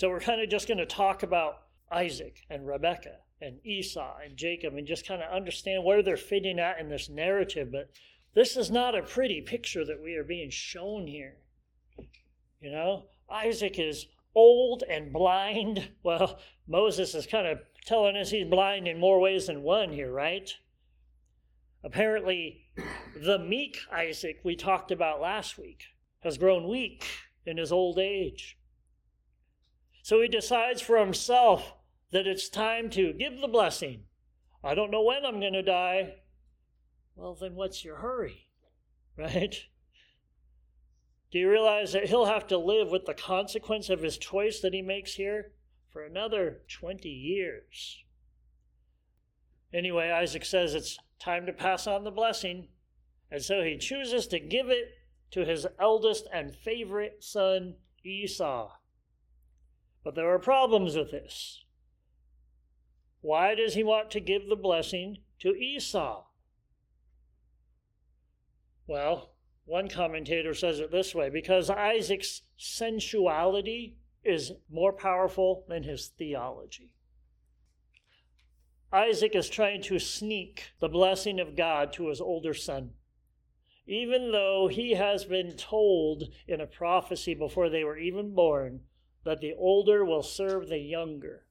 So we're kind of just going to talk about Isaac and Rebekah and Esau and Jacob and just kind of understand where they're fitting at in this narrative. But this is not a pretty picture that we are being shown here. Isaac is old and blind. Well, Moses is kind of telling us he's blind in more ways than one here, right? Apparently, the meek Isaac we talked about last week has grown weak in his old age. So he decides for himself that it's time to give the blessing. I don't know when I'm going to die. Well, then what's your hurry, right? Do you realize that he'll have to live with the consequence of his choice that he makes here for another 20 years? Anyway, Isaac says it's time to pass on the blessing, and so he chooses to give it to his eldest and favorite son, Esau. But there are problems with this. Why does he want to give the blessing to Esau? Well, one commentator says it this way: because Isaac's sensuality is more powerful than his theology. Isaac is trying to sneak the blessing of God to his older son, even though he has been told in a prophecy before they were even born that the older will serve the younger.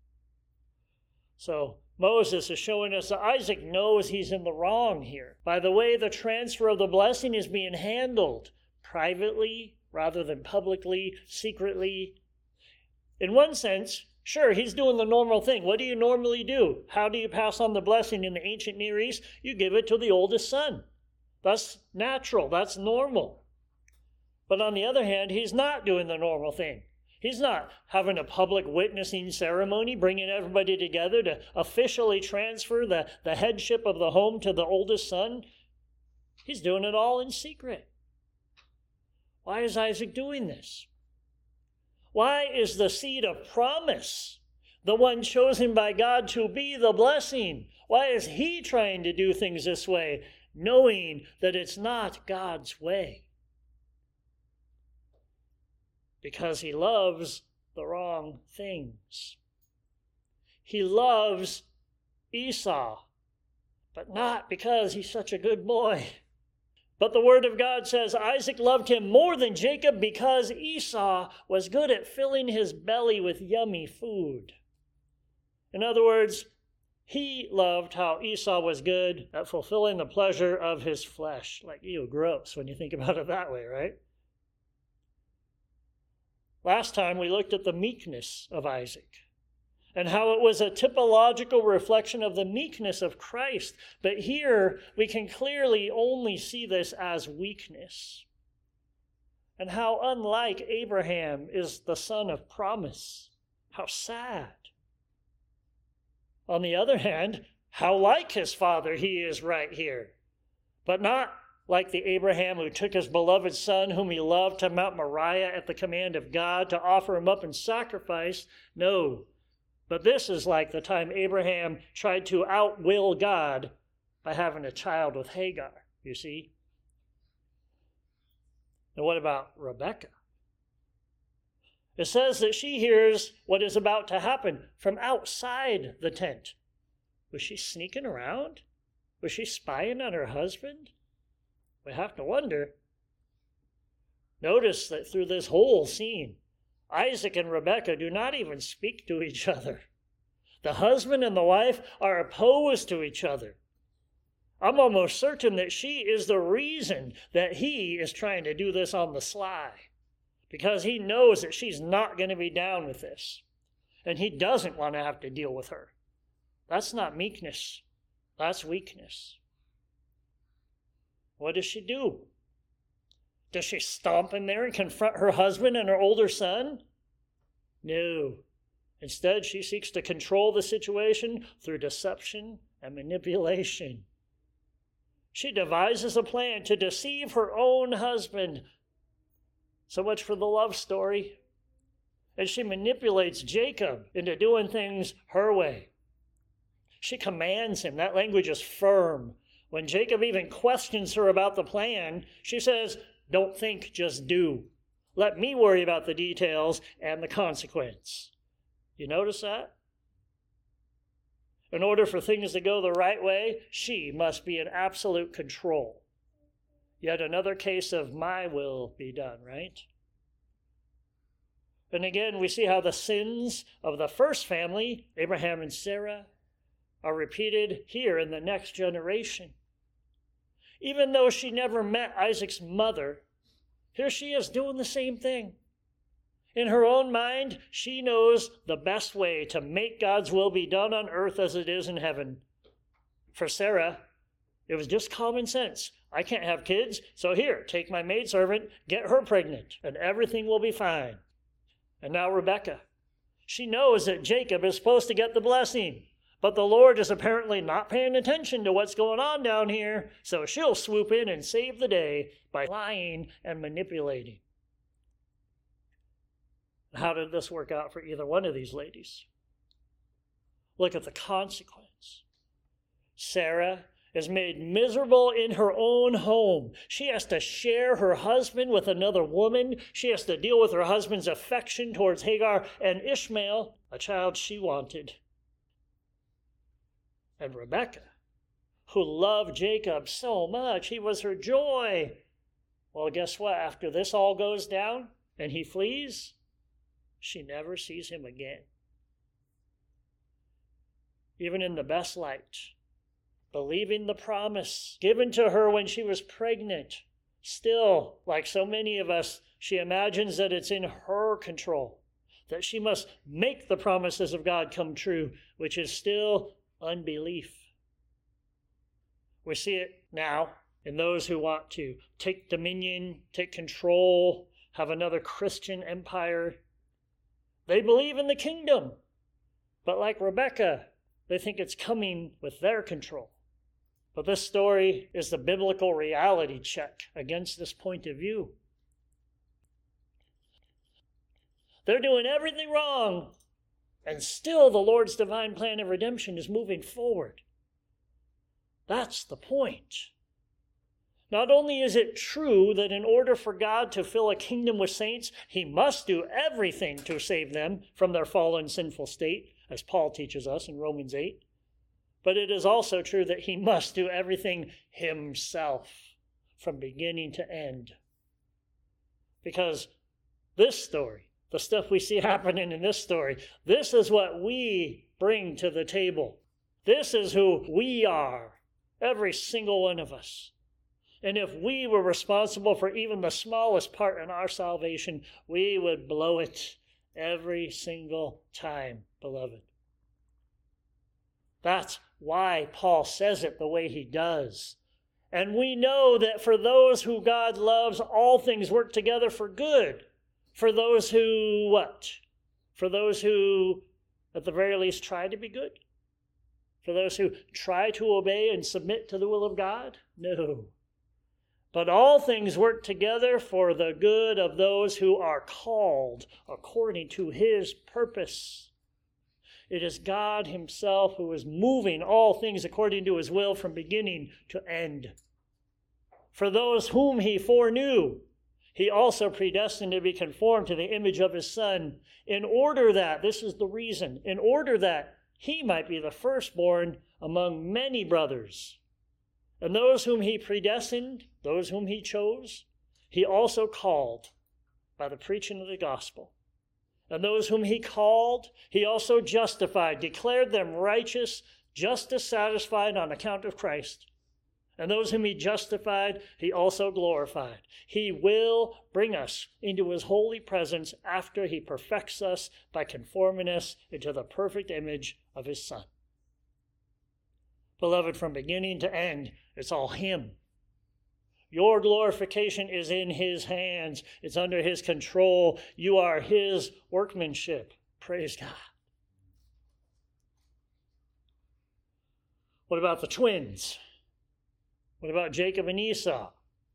So Moses is showing us that Isaac knows he's in the wrong here by the way the transfer of the blessing is being handled privately rather than publicly, secretly. In one sense, sure, he's doing the normal thing. What do you normally do? How do you pass on the blessing in the ancient Near East? You give it to the oldest son. That's natural. That's normal. But on the other hand, he's not doing the normal thing. He's not having a public witnessing ceremony, bringing everybody together to officially transfer the headship of the home to the oldest son. He's doing it all in secret. Why is Isaac doing this? Why is the seed of promise the one chosen by God to be the blessing? Why is he trying to do things this way, knowing that it's not God's way? Because he loves the wrong things. He loves Esau, but not because he's such a good boy. But the Word of God says Isaac loved him more than Jacob because Esau was good at filling his belly with yummy food. In other words, he loved how Esau was good at fulfilling the pleasure of his flesh. Like, ew, gross when you think about it that way, right? Last time we looked at the meekness of Isaac and how it was a typological reflection of the meekness of Christ. But here we can clearly only see this as weakness. And how unlike Abraham is the son of promise. How sad. On the other hand, how like his father he is right here. But not like the Abraham who took his beloved son, whom he loved, to Mount Moriah at the command of God to offer him up in sacrifice. No, but this is like the time Abraham tried to outwill God by having a child with Hagar, you see. And what about Rebekah? It says that she hears what is about to happen from outside the tent. Was she sneaking around? Was she spying on her husband? We have to wonder. Notice that through this whole scene, Isaac and Rebekah do not even speak to each other. The husband and the wife are opposed to each other. I'm almost certain that she is the reason that he is trying to do this on the sly, because he knows that she's not going to be down with this, and he doesn't want to have to deal with her. That's not meekness. That's weakness. What does she do? Does she stomp in there and confront her husband and her older son? No. Instead, she seeks to control the situation through deception and manipulation. She devises a plan to deceive her own husband. So much for the love story. And she manipulates Jacob into doing things her way. She commands him. That language is firm. When Jacob even questions her about the plan, she says, "Don't think, just do. Let me worry about the details and the consequence. You notice that? In order for things to go the right way, she must be in absolute control. Yet another case of my will be done, right? And again, we see how the sins of the first family, Abraham and Sarah, are repeated here in the next generation. Even though she never met Isaac's mother, here she is doing the same thing. In her own mind, she knows the best way to make God's will be done on earth as it is in heaven. For Sarah, it was just common sense. I can't have kids, so here, take my maidservant, get her pregnant, and everything will be fine. And now Rebekah. She knows that Jacob is supposed to get the blessing, but the Lord is apparently not paying attention to what's going on down here, so she'll swoop in and save the day by lying and manipulating. How did this work out for either one of these ladies? Look at the consequence. Sarah is made miserable in her own home. She has to share her husband with another woman. She has to deal with her husband's affection towards Hagar and Ishmael, a child she wanted. And Rebekah, who loved Jacob so much, he was her joy. Well, guess what? After this all goes down and he flees, she never sees him again. Even in the best light, believing the promise given to her when she was pregnant, still, like so many of us, she imagines that it's in her control, that she must make the promises of God come true, which is still unbelief. We see it now in those who want to take dominion, take control, have another Christian empire. They believe in the kingdom, but like Rebekah, they think it's coming with their control. But this story is the biblical reality check against this point of view. They're doing everything wrong, and still the Lord's divine plan of redemption is moving forward. That's the point. Not only is it true that in order for God to fill a kingdom with saints, he must do everything to save them from their fallen sinful state, as Paul teaches us in Romans 8, but it is also true that he must do everything himself from beginning to end. Because this story, the stuff we see happening in this story, this is what we bring to the table. This is who we are, every single one of us. And if we were responsible for even the smallest part in our salvation, we would blow it every single time, beloved. That's why Paul says it the way he does. And we know that for those who God loves, all things work together for good. For those who what? For those who, at the very least, try to be good? For those who try to obey and submit to the will of God? No. But all things work together for the good of those who are called according to his purpose. It is God himself who is moving all things according to his will from beginning to end. For those whom he foreknew, he also predestined to be conformed to the image of his Son, in order that, this is the reason, in order that he might be the firstborn among many brothers. And those whom he predestined, those whom he chose, he also called by the preaching of the gospel. And those whom he called, he also justified, declared them righteous, justice satisfied on account of Christ. And those whom he justified, he also glorified. He will bring us into his holy presence after he perfects us by conforming us into the perfect image of his Son. Beloved, from beginning to end, it's all him. Your glorification is in his hands. It's under his control. You are his workmanship. Praise God. What about the twins? What about Jacob and Esau?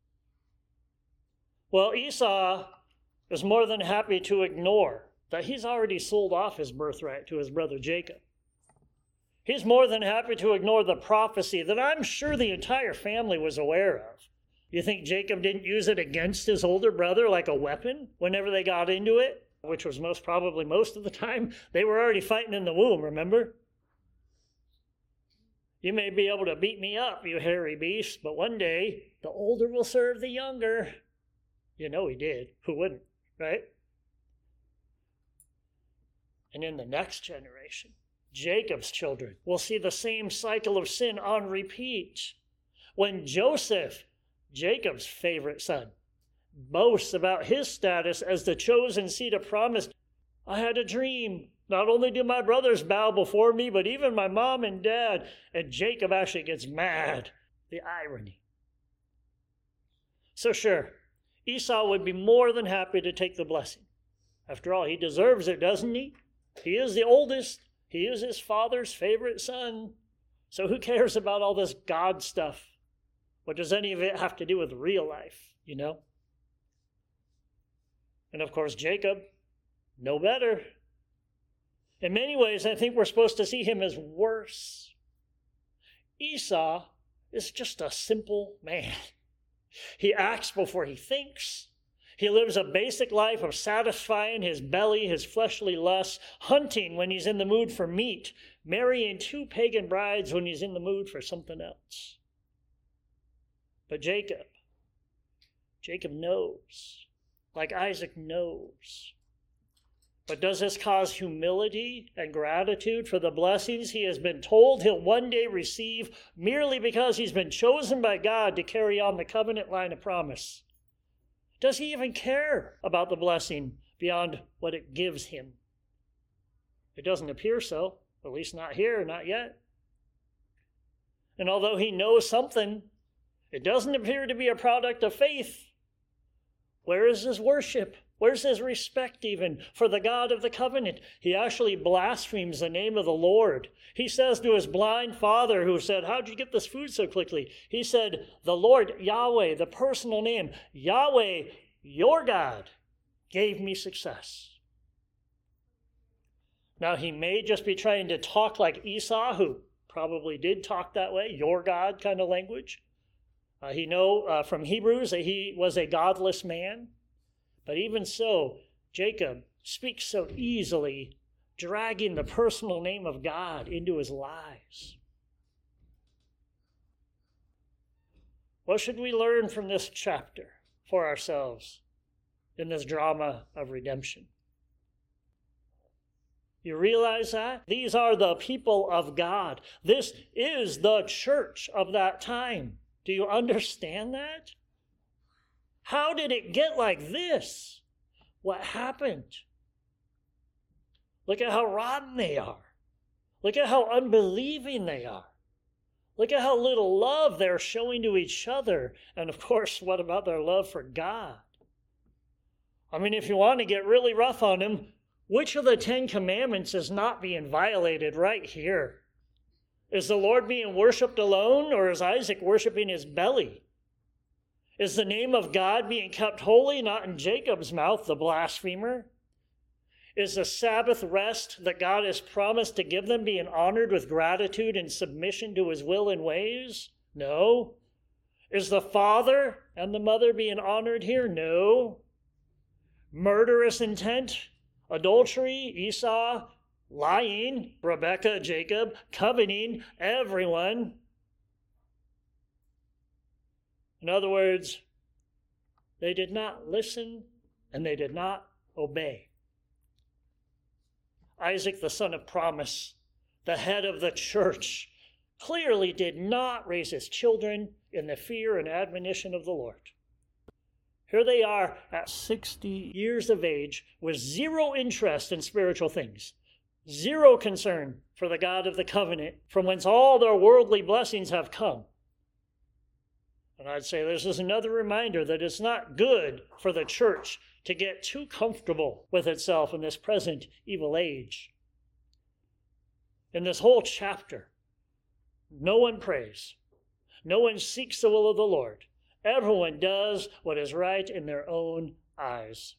Well, Esau is more than happy to ignore that he's already sold off his birthright to his brother Jacob. He's more than happy to ignore the prophecy that I'm sure the entire family was aware of. You think Jacob didn't use it against his older brother like a weapon whenever they got into it, which was most of the time? They were already fighting in the womb, remember? You may be able to beat me up, you hairy beast, but one day the older will serve the younger. You know he did. Who wouldn't, right? And in the next generation, Jacob's children will see the same cycle of sin on repeat. When Joseph, Jacob's favorite son, boasts about his status as the chosen seed of promise, I had a dream. Not only do my brothers bow before me, but even my mom and dad. And Jacob actually gets mad. The irony. So sure, Esau would be more than happy to take the blessing. After all, he deserves it, doesn't he? He is the oldest. He is his father's favorite son. So who cares about all this God stuff? What does any of it have to do with real life, you know? And of course, Jacob, no better. In many ways, I think we're supposed to see him as worse. Esau is just a simple man. He acts before he thinks. He lives a basic life of satisfying his belly, his fleshly lusts, hunting when he's in the mood for meat, marrying 2 pagan brides when he's in the mood for something else. But Jacob knows, like Isaac knows. But does this cause humility and gratitude for the blessings he has been told he'll one day receive merely because he's been chosen by God to carry on the covenant line of promise? Does he even care about the blessing beyond what it gives him? It doesn't appear so, at least not here, not yet. And although he knows something, it doesn't appear to be a product of faith. Where is his worship? Where's his respect even for the God of the covenant? He actually blasphemes the name of the Lord. He says to his blind father who said, how'd you get this food so quickly? He said, the Lord Yahweh, the personal name, Yahweh, your God, gave me success. Now he may just be trying to talk like Esau, who probably did talk that way, your God kind of language. He know from Hebrews that he was a godless man. But even so, Jacob speaks so easily, dragging the personal name of God into his lies. What should we learn from this chapter for ourselves in this drama of redemption? You realize that? These are the people of God. This is the church of that time. Do you understand that? How did it get like this? What happened? Look at how rotten they are. Look at how unbelieving they are. Look at how little love they're showing to each other. And of course, what about their love for God? I mean, if you want to get really rough on them, which of the 10 commandments is not being violated right here? Is the Lord being worshipped alone, or is Isaac worshiping his belly? Is the name of God being kept holy, not in Jacob's mouth, the blasphemer? Is the Sabbath rest that God has promised to give them being honored with gratitude and submission to his will and ways? No. Is the father and the mother being honored here? No. Murderous intent, adultery, Esau, lying, Rebekah, Jacob, coveting, everyone. In other words, they did not listen and they did not obey. Isaac, the son of promise, the head of the church, clearly did not raise his children in the fear and admonition of the Lord. Here they are at 60 years of age with zero interest in spiritual things, zero concern for the God of the covenant from whence all their worldly blessings have come. And I'd say this is another reminder that it's not good for the church to get too comfortable with itself in this present evil age. In this whole chapter, no one prays. No one seeks the will of the Lord. Everyone does what is right in their own eyes.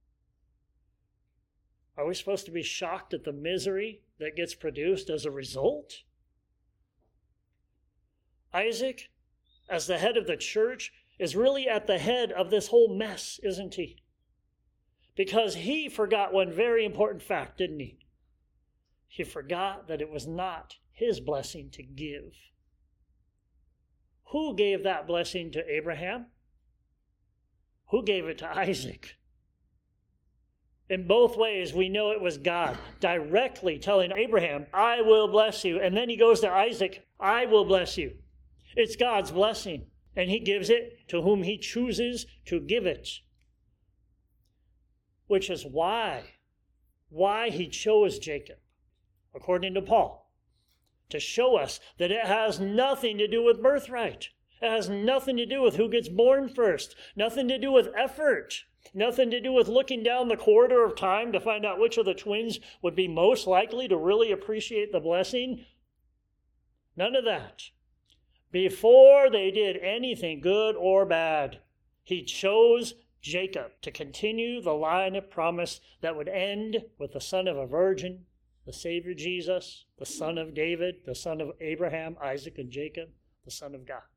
Are we supposed to be shocked at the misery that gets produced as a result? Isaac, as the head of the church, is really at the head of this whole mess, isn't he? Because he forgot one very important fact, didn't he? He forgot that it was not his blessing to give. Who gave that blessing to Abraham? Who gave it to Isaac? In both ways, we know it was God directly telling Abraham, I will bless you. And then he goes to Isaac, I will bless you. It's God's blessing, and he gives it to whom he chooses to give it. Which is why he chose Jacob, according to Paul, to show us that it has nothing to do with birthright. It has nothing to do with who gets born first, nothing to do with effort, nothing to do with looking down the corridor of time to find out which of the twins would be most likely to really appreciate the blessing. None of that. Before they did anything good or bad, he chose Jacob to continue the line of promise that would end with the son of a virgin, the Savior Jesus, the son of David, the son of Abraham, Isaac, and Jacob, the Son of God.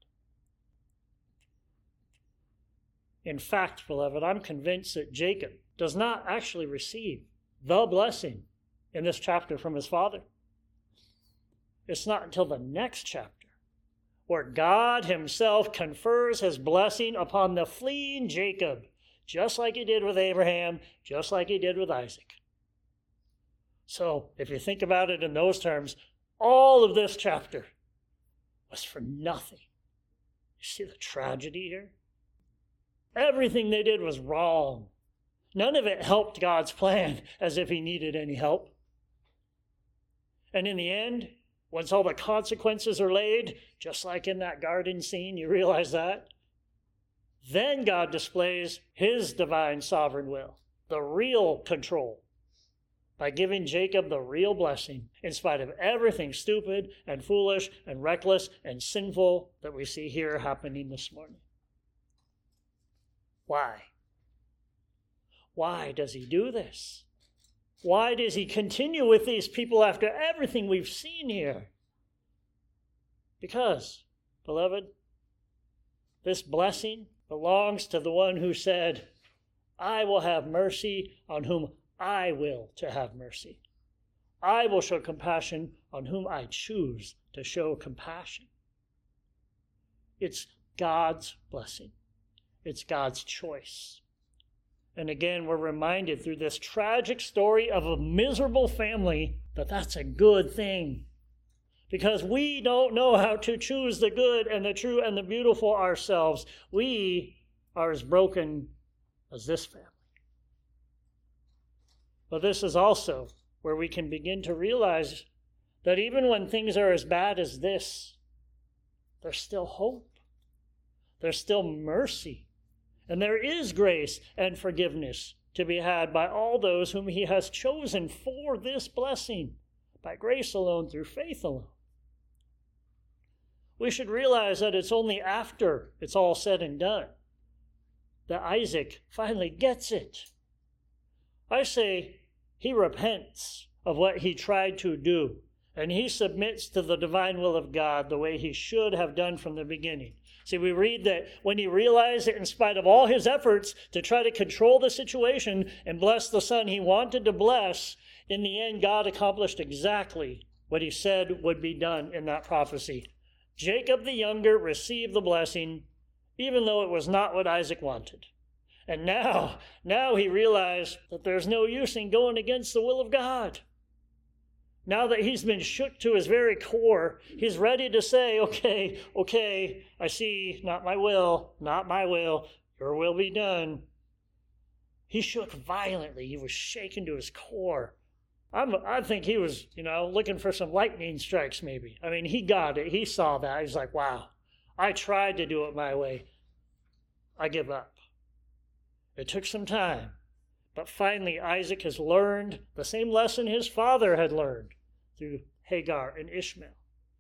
In fact, beloved, I'm convinced that Jacob does not actually receive the blessing in this chapter from his father. It's not until the next chapter where God himself confers his blessing upon the fleeing Jacob, just like he did with Abraham, just like he did with Isaac. So, if you think about it in those terms, all of this chapter was for nothing. You see the tragedy here? Everything they did was wrong. None of it helped God's plan, as if he needed any help. And in the end, once all the consequences are laid, just like in that garden scene, you realize that? Then God displays his divine sovereign will, the real control, by giving Jacob the real blessing in spite of everything stupid and foolish and reckless and sinful that we see here happening this morning. Why? Why does he do this? Why does he continue with these people after everything we've seen here? Because, beloved, this blessing belongs to the one who said, I will have mercy on whom I will to have mercy. I will show compassion on whom I choose to show compassion. It's God's blessing. It's God's choice. And again, we're reminded through this tragic story of a miserable family that that's a good thing. Because we don't know how to choose the good and the true and the beautiful ourselves. We are as broken as this family. But this is also where we can begin to realize that even when things are as bad as this, there's still hope. There's still mercy. And there is grace and forgiveness to be had by all those whom he has chosen for this blessing, by grace alone, through faith alone. We should realize that it's only after it's all said and done that Isaac finally gets it. I say he repents of what he tried to do, and he submits to the divine will of God the way he should have done from the beginning. See, we read that when he realized that in spite of all his efforts to try to control the situation and bless the son he wanted to bless, in the end, God accomplished exactly what he said would be done in that prophecy. Jacob the younger received the blessing, even though it was not what Isaac wanted. And now he realized that there's no use in going against the will of God. Now that he's been shook to his very core, he's ready to say, okay, I see, not my will, your will be done. He shook violently. He was shaken to his core. I think he was, looking for some lightning strikes maybe. I mean, he got it. He saw that. He's like, wow, I tried to do it my way. I give up. It took some time. But finally, Isaac has learned the same lesson his father had learned through Hagar and Ishmael.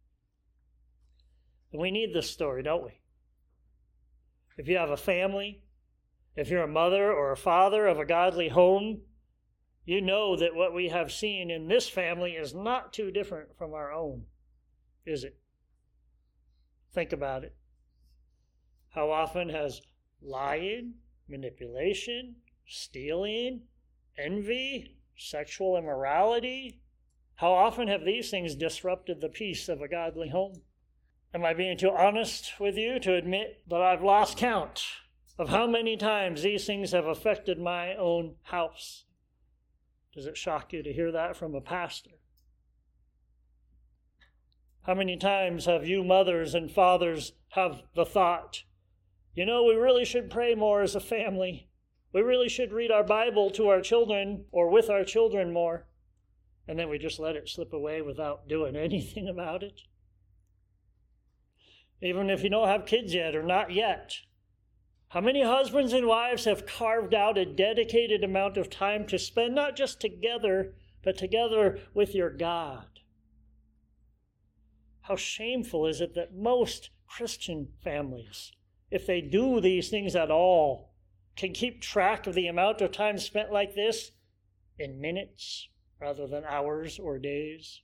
And we need this story, don't we? If you have a family, if you're a mother or a father of a godly home, you know that what we have seen in this family is not too different from our own, is it? Think about it. How often has lying, manipulation, stealing, envy, sexual immorality, how often have these things disrupted the peace of a godly home? Am I being too honest with you to admit that I've lost count of how many times these things have affected my own house? Does it shock you to hear that from a pastor? How many times have you mothers and fathers have the thought, we really should pray more as a family. We really should read our Bible to our children or with our children more. And then we just let it slip away without doing anything about it. Even if you don't have kids yet or not yet, how many husbands and wives have carved out a dedicated amount of time to spend not just together, but together with your God? How shameful is it that most Christian families, if they do these things at all, can keep track of the amount of time spent like this in minutes rather than hours or days?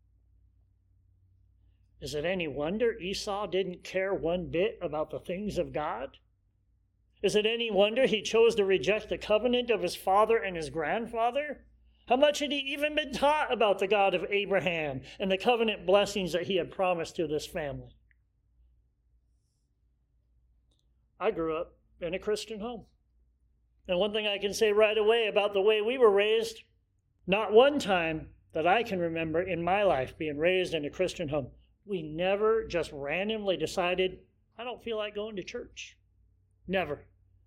Is it any wonder Esau didn't care one bit about the things of God? Is it any wonder he chose to reject the covenant of his father and his grandfather? How much had he even been taught about the God of Abraham and the covenant blessings that he had promised to this family? I grew up in a Christian home. And one thing I can say right away about the way we were raised, not one time that I can remember in my life being raised in a Christian home, we never just randomly decided, I don't feel like going to church. Never.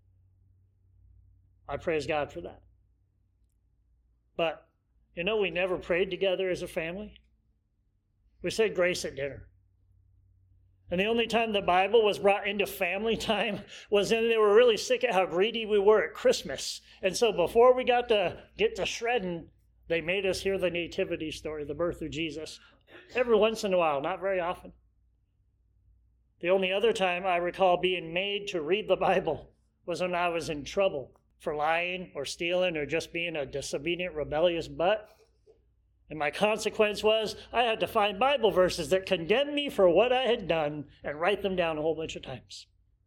I praise God for that. But, we never prayed together as a family. We said grace at dinner. And the only time the Bible was brought into family time was when they were really sick at how greedy we were at Christmas. And so before we got to get to shredding, they made us hear the nativity story, the birth of Jesus. Every once in a while, not very often. The only other time I recall being made to read the Bible was when I was in trouble for lying or stealing or just being a disobedient, rebellious butt. And my consequence was I had to find Bible verses that condemned me for what I had done and write them down a whole bunch of times.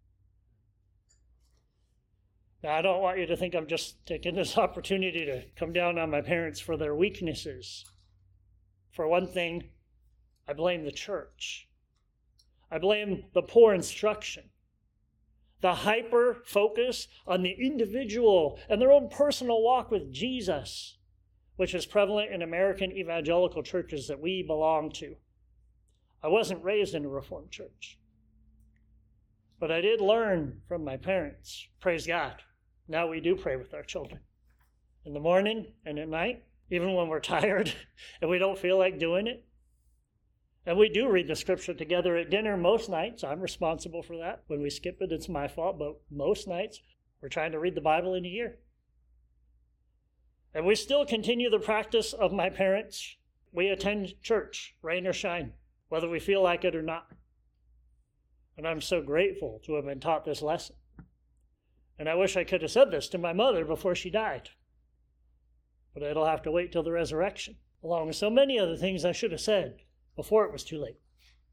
Now, I don't want you to think I'm just taking this opportunity to come down on my parents for their weaknesses. For one thing, I blame the church. I blame the poor instruction, the hyper focus on the individual and their own personal walk with Jesus, which is prevalent in American evangelical churches that we belong to. I wasn't raised in a Reformed church, but I did learn from my parents. Praise God. Now we do pray with our children in the morning and at night, even when we're tired and we don't feel like doing it. And we do read the scripture together at dinner most nights. I'm responsible for that. When we skip it, it's my fault. But most nights, we're trying to read the Bible in a year. And we still continue the practice of my parents. We attend church, rain or shine, whether we feel like it or not. And I'm so grateful to have been taught this lesson. And I wish I could have said this to my mother before she died. But it'll have to wait till the resurrection, along with so many other things I should have said before it was too late.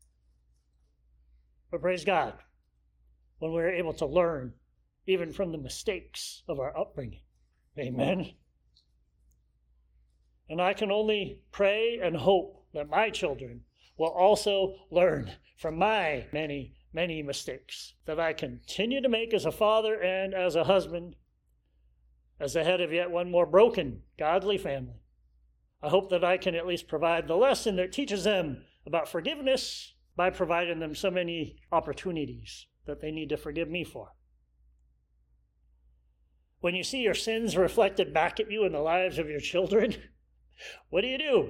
But praise God, when we're able to learn even from the mistakes of our upbringing. Amen. And I can only pray and hope that my children will also learn from my many, many mistakes that I continue to make as a father and as a husband, as the head of yet one more broken, godly family. I hope that I can at least provide the lesson that teaches them about forgiveness by providing them so many opportunities that they need to forgive me for. When you see your sins reflected back at you in the lives of your children, what do?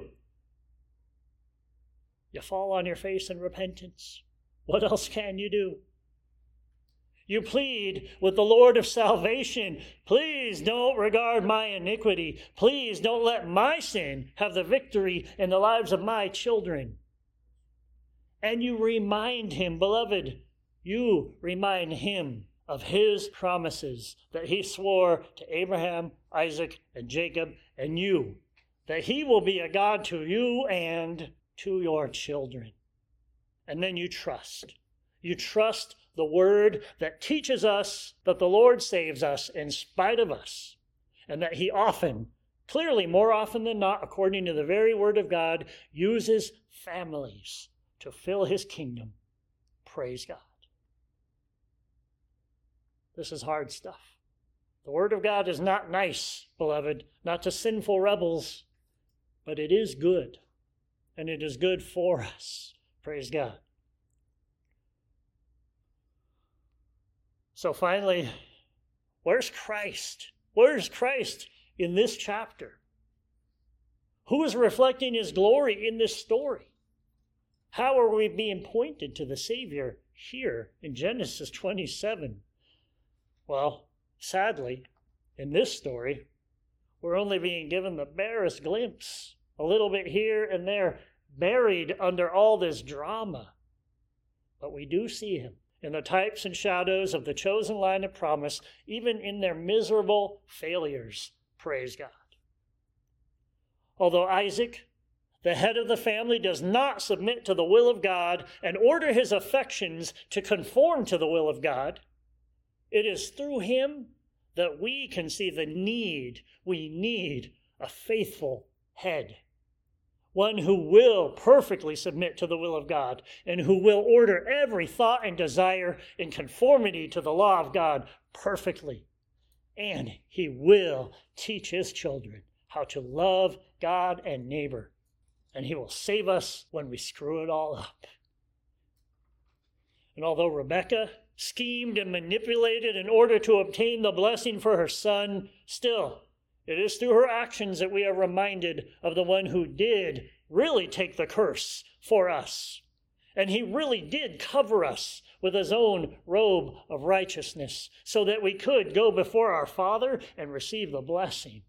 You fall on your face in repentance. What else can you do? You plead with the Lord of salvation, please don't regard my iniquity. Please don't let my sin have the victory in the lives of my children. And you remind him, beloved, you remind him of his promises that he swore to Abraham, Isaac, and Jacob, and you, that he will be a God to you and to your children. And then you trust. You trust the word that teaches us that the Lord saves us in spite of us, and that he often, clearly more often than not, according to the very word of God, uses families to fill his kingdom. Praise God. This is hard stuff. The word of God is not nice, beloved, not to sinful rebels, but it is good, and it is good for us. Praise God. So finally, where's Christ? Where's Christ in this chapter? Who is reflecting his glory in this story? How are we being pointed to the Savior here in Genesis 27? Well, sadly, in this story, we're only being given the barest glimpse, a little bit here and there, buried under all this drama. But we do see him in the types and shadows of the chosen line of promise, even in their miserable failures. Praise God. Although Isaac, the head of the family, does not submit to the will of God and order his affections to conform to the will of God, it is through him that we can see the need. We need a faithful head, one who will perfectly submit to the will of God and who will order every thought and desire in conformity to the law of God perfectly. And he will teach his children how to love God and neighbor. And he will save us when we screw it all up. And although Rebekah schemed and manipulated in order to obtain the blessing for her son, still, it is through her actions that we are reminded of the one who did really take the curse for us. And he really did cover us with his own robe of righteousness so that we could go before our Father and receive the blessing.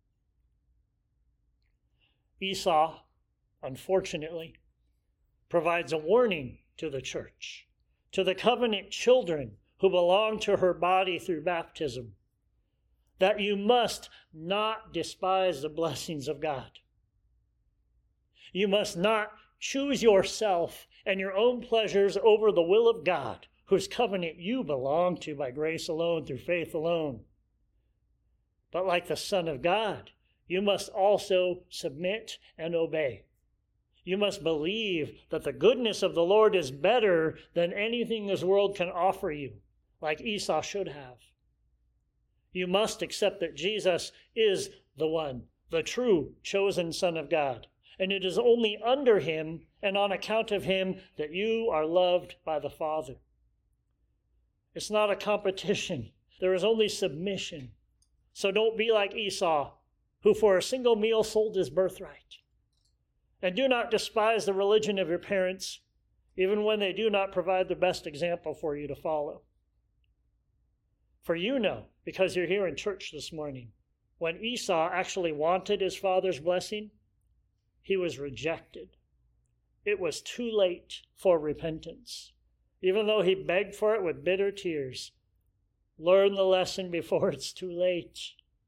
Esau, unfortunately, provides a warning to the church, to the covenant children who belong to her body through baptism, that you must not despise the blessings of God. You must not choose yourself and your own pleasures over the will of God, whose covenant you belong to by grace alone, through faith alone. But like the Son of God, you must also submit and obey. You must believe that the goodness of the Lord is better than anything this world can offer you, like Esau should have. You must accept that Jesus is the one, the true chosen Son of God, and it is only under him and on account of him that you are loved by the Father. It's not a competition. There is only submission. So don't be like Esau, who for a single meal sold his birthright. And do not despise the religion of your parents, even when they do not provide the best example for you to follow. For you know, because you're here in church this morning, when Esau actually wanted his father's blessing, he was rejected. It was too late for repentance. Even though he begged for it with bitter tears, learn the lesson before it's too late.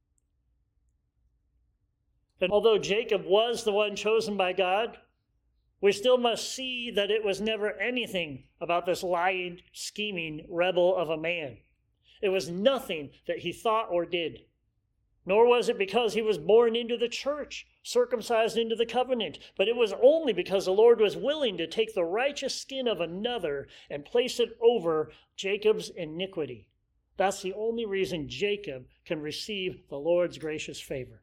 And although Jacob was the one chosen by God, we still must see that it was never anything about this lying, scheming rebel of a man. It was nothing that he thought or did. Nor was it because he was born into the church, circumcised into the covenant, but it was only because the Lord was willing to take the righteous skin of another and place it over Jacob's iniquity. That's the only reason Jacob can receive the Lord's gracious favor.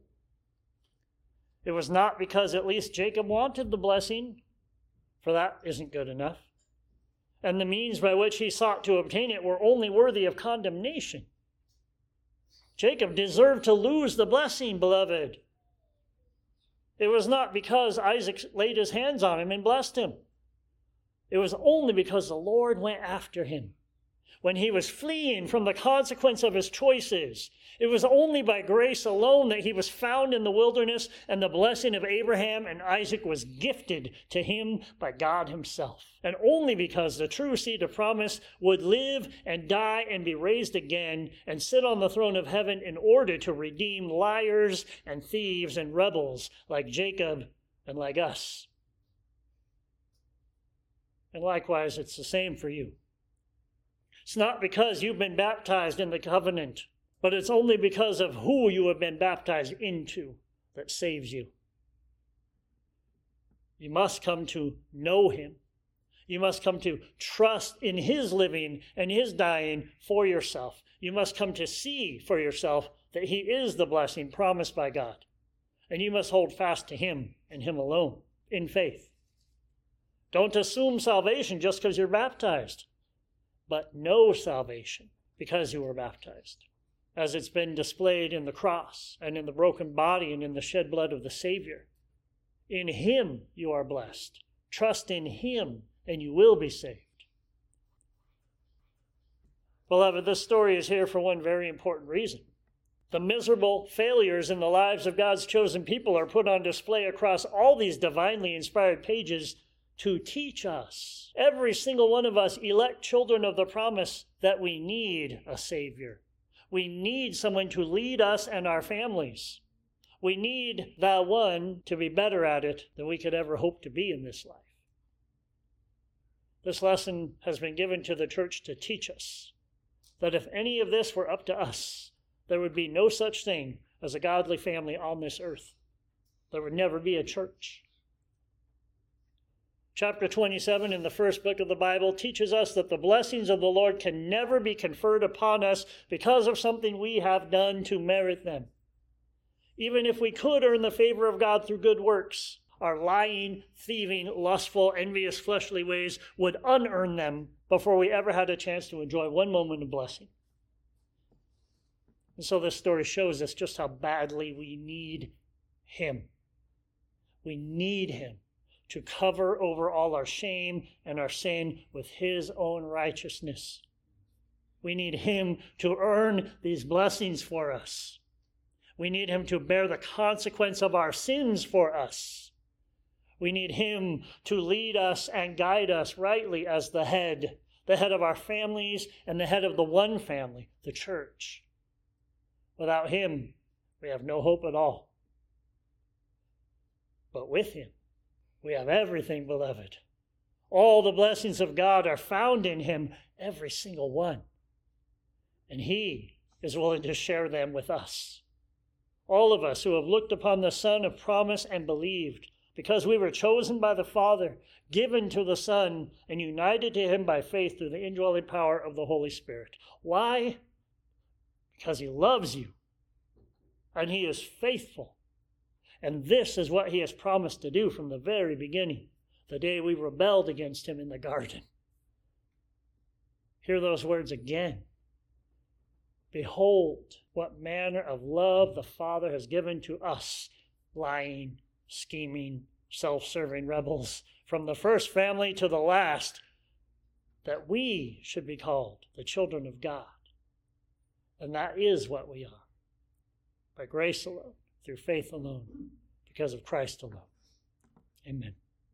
It was not because at least Jacob wanted the blessing, for that isn't good enough. And the means by which he sought to obtain it were only worthy of condemnation. Jacob deserved to lose the blessing, beloved. It was not because Isaac laid his hands on him and blessed him. It was only because the Lord went after him. When he was fleeing from the consequence of his choices, it was only by grace alone that he was found in the wilderness, and the blessing of Abraham and Isaac was gifted to him by God himself. And only because the true seed of promise would live and die and be raised again and sit on the throne of heaven in order to redeem liars and thieves and rebels like Jacob and like us. And likewise, it's the same for you. It's not because you've been baptized in the covenant, but it's only because of who you have been baptized into that saves you. You must come to know him. You must come to trust in his living and his dying for yourself. You must come to see for yourself that he is the blessing promised by God. And you must hold fast to him and him alone in faith. Don't assume salvation just because you're baptized, but know salvation because you were baptized, as it's been displayed in the cross and in the broken body and in the shed blood of the Savior. In him you are blessed. Trust in him and you will be saved. Beloved, this story is here for one very important reason. The miserable failures in the lives of God's chosen people are put on display across all these divinely inspired pages to teach us, every single one of us elect children of the promise, that we need a Savior. We need someone to lead us and our families. We need that one to be better at it than we could ever hope to be in this life. This lesson has been given to the church to teach us that if any of this were up to us, there would be no such thing as a godly family on this earth. There would never be a church. Chapter 27 in the first book of the Bible teaches us that the blessings of the Lord can never be conferred upon us because of something we have done to merit them. Even if we could earn the favor of God through good works, our lying, thieving, lustful, envious, fleshly ways would unearn them before we ever had a chance to enjoy one moment of blessing. And so this story shows us just how badly we need him. We need him to cover over all our shame and our sin with his own righteousness. We need him to earn these blessings for us. We need him to bear the consequence of our sins for us. We need him to lead us and guide us rightly as the head of our families and the head of the one family, the church. Without him, we have no hope at all. But with him, we have everything, beloved. All the blessings of God are found in him, every single one. And he is willing to share them with us. All of us who have looked upon the Son of promise and believed, because we were chosen by the Father, given to the Son, and united to him by faith through the indwelling power of the Holy Spirit. Why? Because he loves you, and he is faithful. And this is what he has promised to do from the very beginning, the day we rebelled against him in the garden. Hear those words again. Behold, what manner of love the Father has given to us, lying, scheming, self-serving rebels, from the first family to the last, that we should be called the children of God. And that is what we are, by grace alone, through faith alone, because of Christ alone. Amen.